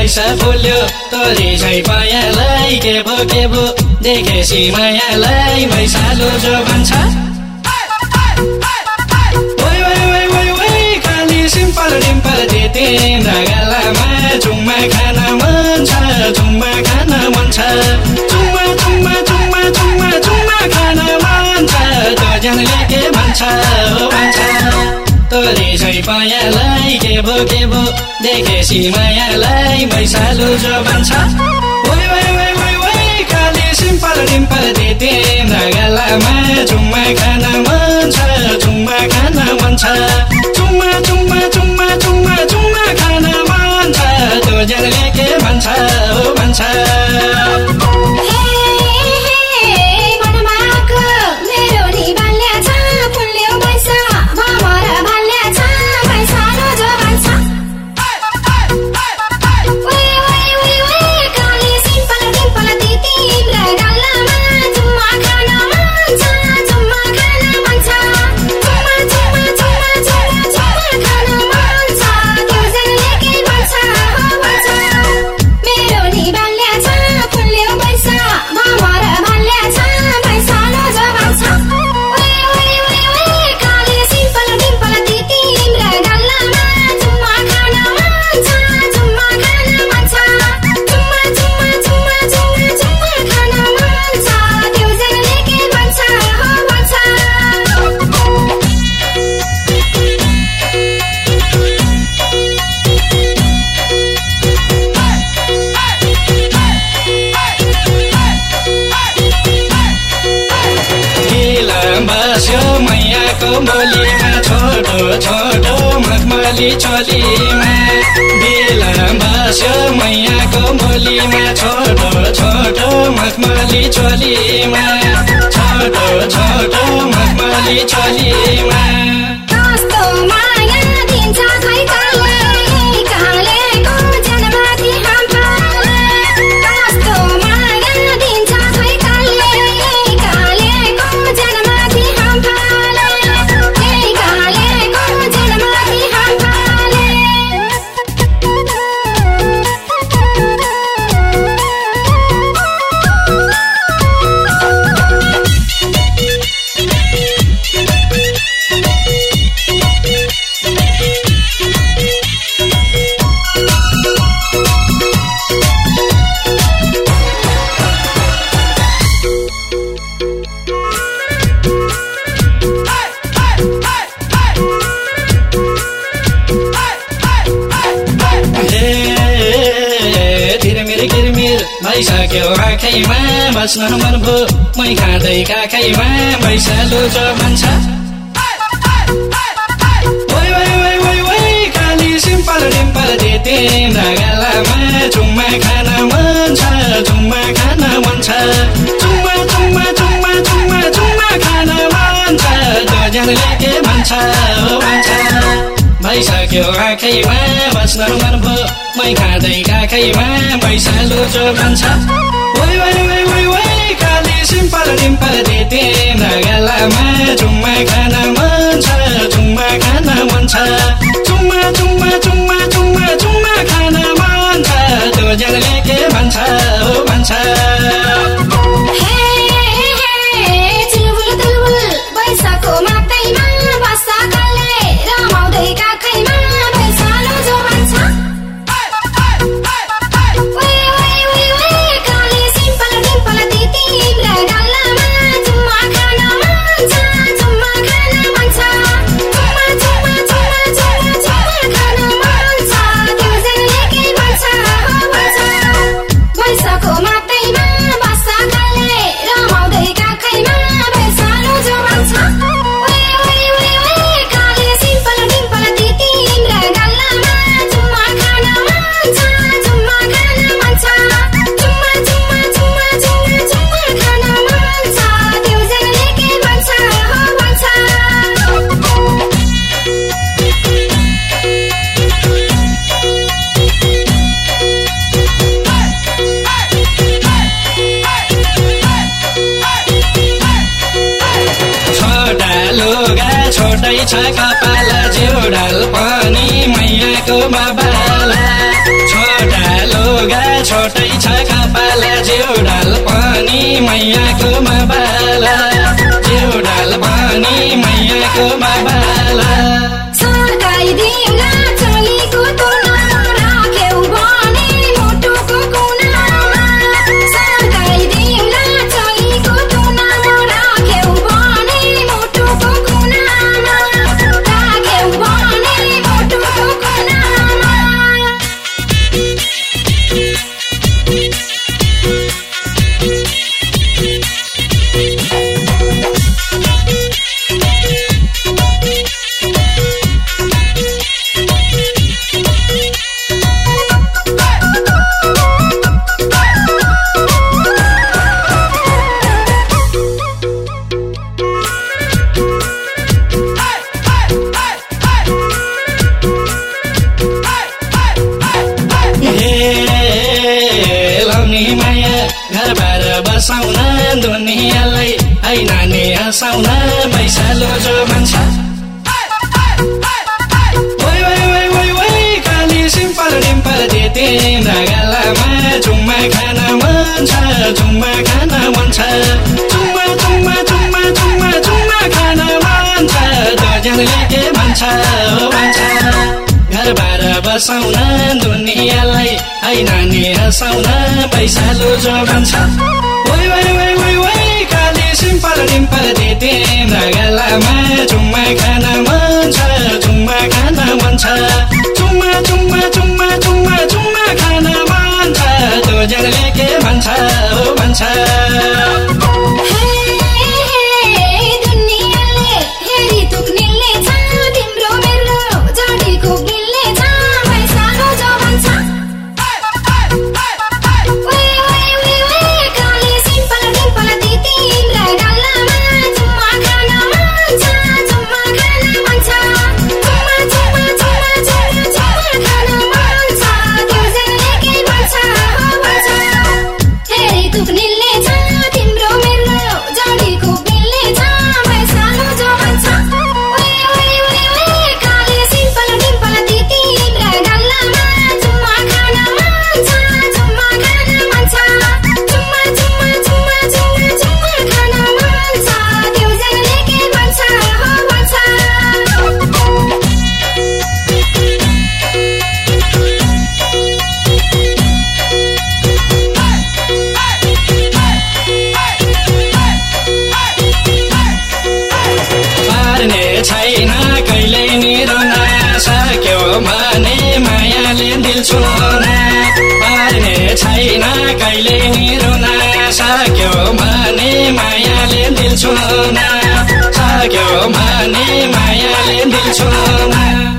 पैसा बोल्यो तोरी झै पायालाई के भो देखेसी मायालाई भैसालो जो भन्छ सिम्पल डिम्पल दे तिम्रा गालामा चुम्मा खान मन छ चुम्मा खान मन छ चुम्मा चुम्मा चुम्मा चुम्मा चुम्मा खान मन छ त्यो जनले के भन्छ भन्छ तोरी झै पायालाई के भो देखेसी मायालाई भैसालो जो भन्छ खाली सिम्पल डिम्पल दे तिम्रा गालामा चुम्मा खान मन छ चुम्मा खान मन छ चुम्मा चुम्मा चुम्मा चुम्मा चुम्मा खान मन छ त्यो जनले के भन्छ भन्छ बोलीमा छोटो छोटो मखमली चोलीमा बिलम बस्यो मैयाको बोलीमा छोटो छोटो मखमली चोलीमा छोटो छोटो मखमली चोलीमा कस्तो माया दिन्छ खै कालेको जनमाथि हाम्फाले कस्तो माया दिन्छ खै कालेको जनमाथि हाम्फाले भइसक्यो आँखैमा बस्न मन भो मै खाँदै काखैमा भैसालो जो भन्छ खाली सिम्पल डिम्पल दे तिम्रा गालामा चुम्मा खान मन छ चुम्मा खान मन छ चुम्मा चुम्मा चुम्मा चुम्मा चुम्मा खान मन छ त्यो जनले के भन्छ भन्छ भइसक्यो आँखैमा बस्न मन भो मै खाँदै काखैमा भैसालो जो भन्छ खाली सिम्पल डिम्पल दे तिम्रा गालामा चुम्मा खान मन छ चुम्मा खान मन छ चुम्मा चुम्मा चुम्मा चुम्मा चुम्मा खान मन छ त्यो जनले के भन्छ भन्छ छोटै छ कपाल जिउडाल पनि मैयाको बाबाला छोटा पानी मैयाको माबाला जिउडाल पानी मैयाको माबाला सर्काइदिउँला चलीको तुलना राख्यौ भने मुटुको कुनामा सर्काइदिउँला चलीको तुलना राख्यौ भने मुटुको कुनामा राख्यौ भने मुटुको कुनामा बसाउन दुनियाँलाई है नानी हँसाउन भैसालो जो मान्छ ओइ ओइ ओइ ओइ ओइ काली सिम्पल डिम्पल दे तिम्रा गालामा चुम्मा खान मन छ चुम्मा खान मन छ चुम्मा चुम्मा चुम्मा चुम्मा चुम्मा खान मन छ दोजनले के भन्छ हो भन्छ घरबार बसाउन दुनियाँलाई है नानी हँसाउन भैसालो जो भन्छ ओइ ओइ ओइ ओइ ओइ काली सिम्पल डिम्पल दे तिम्रा गालामा चुम्मा खान मन छ चुम्मा खान मन छ चुम्मा चुम्मा चुम्मा चुम्मा चुम्मा खान मन छ दोजनले के भन्छ हो भन्छ छैन कहिले नि रुन सक्यो भने मायाले दिल छुन पार्ने छैन कहिले नि रुन सक्यो भने मायाले दिल छुन सक्यो भने मायाले दिल छुन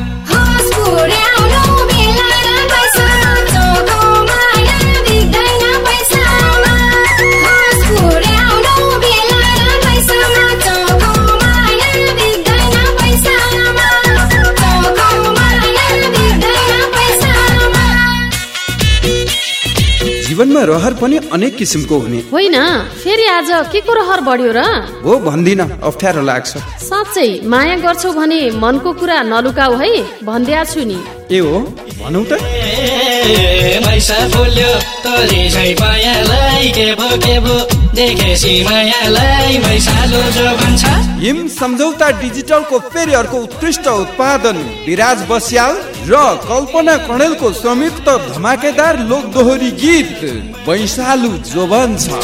जीवनमा रहर पनि अनेक किसिमको हुने होइन फेरि आज के को रहर बढ्यो र हो भन्दिन अप्ठ्यारो लाग्छ साँच्चै माया गर्छौ भने मनको कुरा नलुकाऊ है भन्दिया छु नि ए हो भनौ त मैसा बोल्यो तोरी झै मायालाई के भो देखेसी मायालाई मैसालो जो भन्छ हिम सम्झौता डिजिटलको फेरि अर्को उत्कृष्ट उत्पादन विराज बस्याल र कल्पना कणेलको संयुक्त धमाकेदार लोक दोहोरी गीत वैशालु जोबन छ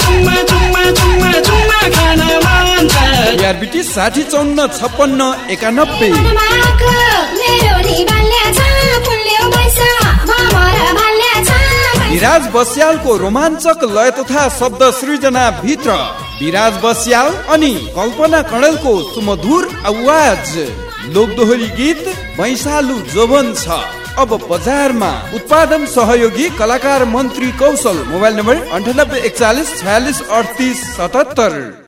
यारबिटी 60 54 56 विराज बस्यालको रोमाञ्चक लय तथा शब्द सृजना भित्र विराज बस्याल अनि कल्पना कणेलको सुमधुर आवाज लोक दोहोरी गीत वैशालु जोबन छ अब बजारमा। उत्पादन सहयोगी कलाकार मन्त्री कौशल। Mobile number 98 41 46 38 77।